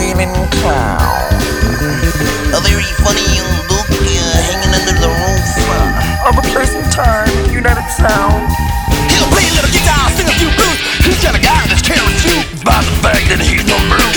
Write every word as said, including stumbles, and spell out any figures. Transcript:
wailing clown. A very funny young look, uh, hanging under the roof uh, of a place and time, United Sound. He'll play a little guitar, sing a few blues. He's got a guy that's caring you about the fact that he's no blue.